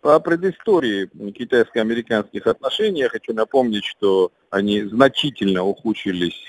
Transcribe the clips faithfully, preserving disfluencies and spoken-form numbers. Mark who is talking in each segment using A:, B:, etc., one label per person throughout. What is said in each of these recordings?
A: По предыстории китайско-американских отношений я хочу напомнить, что они значительно ухудшились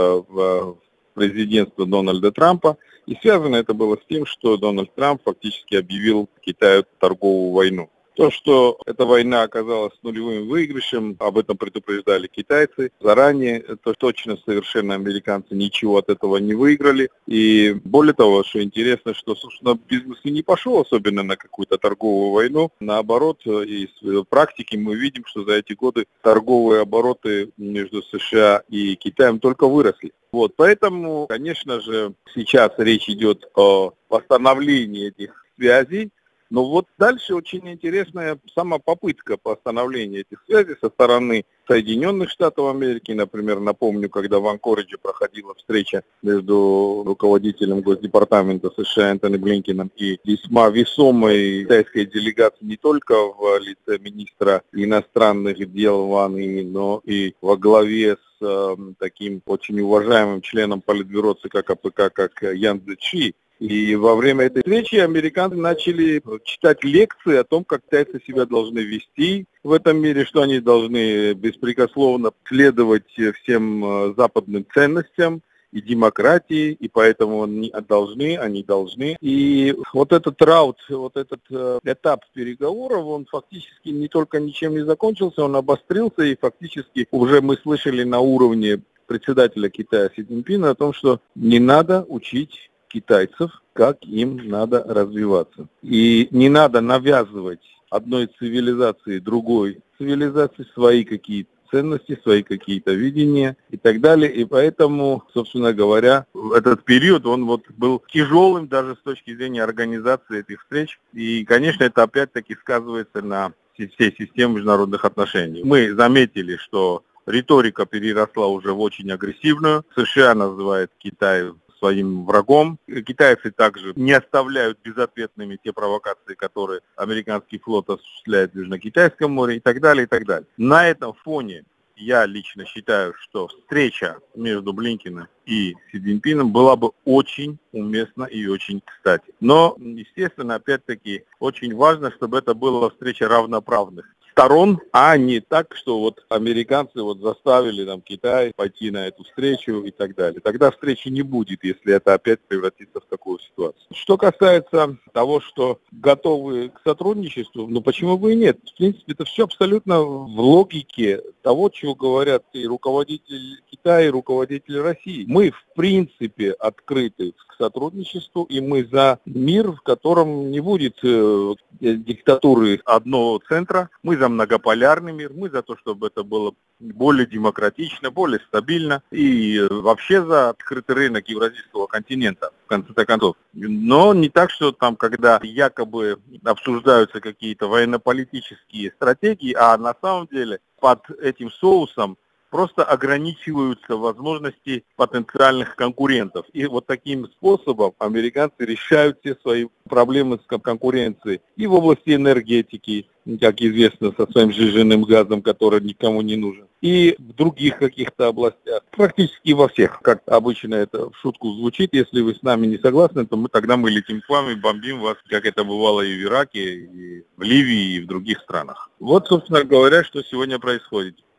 A: в президентство Дональда Трампа. И связано это было с тем, что Дональд Трамп фактически объявил Китаю торговую войну. То, что эта война оказалась нулевым выигрышем, об этом предупреждали китайцы заранее, это точно совершенно американцы ничего от этого не выиграли. И более того, что интересно, что, собственно, бизнес и не пошел особенно на какую-то торговую войну. Наоборот, из практики мы видим, что за эти годы торговые обороты между США и Китаем только выросли. Вот, поэтому, конечно же, сейчас речь идет о восстановлении этих связей. Но вот дальше очень интересная сама попытка по восстановлению этих связей со стороны Соединенных Штатов Америки. Например, напомню, когда в Анкоридже проходила встреча между руководителем Госдепартамента США Энтони Блинкеном и весьма весомой китайской делегацией не только в лице министра иностранных дел Ван И, но и во главе с э, таким очень уважаемым членом Политбюро ЦК КПК, как Ян Цзечи. И во время этой встречи американцы начали читать лекции о том, как китайцы себя должны вести в этом мире, что они должны беспрекословно следовать всем западным ценностям и демократии, и поэтому они должны, они должны. И вот этот раут, вот этот этап переговоров, он фактически не только ничем не закончился, он обострился, и фактически уже мы слышали на уровне председателя Китая Си Цзиньпина о том, что не надо учить китайцев, как им надо развиваться. И не надо навязывать одной цивилизации другой цивилизации свои какие-то ценности, свои какие-то видения и так далее. И поэтому, собственно говоря, этот период, он вот был тяжелым даже с точки зрения организации этих встреч. И, конечно, это опять-таки сказывается на всей системе международных отношений. Мы заметили, что риторика переросла уже в очень агрессивную. США называет Китай своим врагом. Китайцы также не оставляют безответными те провокации, которые американский флот осуществляет в Южно-Китайском море и так далее, и так далее. На этом фоне я лично считаю, что встреча между Блинкеном и Си Цзиньпином была бы очень уместна и очень кстати. Но, естественно, опять-таки, очень важно, чтобы это была встреча равноправных сторон, а не так, что вот американцы вот заставили там Китай пойти на эту встречу и так далее. Тогда встречи не будет, если это опять превратится в такую ситуацию. Что касается того, что готовы к сотрудничеству, ну почему бы и нет? В принципе, это все абсолютно в логике того, чего говорят и руководители Китая, и руководители России. Мы, в принципе, открыты к сотрудничеству, и мы за мир, в котором не будет э, диктатуры одного центра. Мы за многополярный мир, мы за то, чтобы это было более демократично, более стабильно и вообще за открытый рынок Евразийского континента, в конце концов. Но не так, что там, когда якобы обсуждаются какие-то военно-политические стратегии, а на самом деле под этим соусом просто ограничиваются возможности потенциальных конкурентов. И вот таким способом американцы решают все свои проблемы с конкуренцией и в области энергетики, как известно, со своим сжиженным газом, который никому не нужен, и в других каких-то областях, практически во всех. Как обычно это в шутку звучит, если вы с нами не согласны, то мы тогда мы летим к вам и бомбим вас, как это бывало и в Ираке, и в Ливии, и в других странах. Вот, собственно говоря, что сегодня происходит.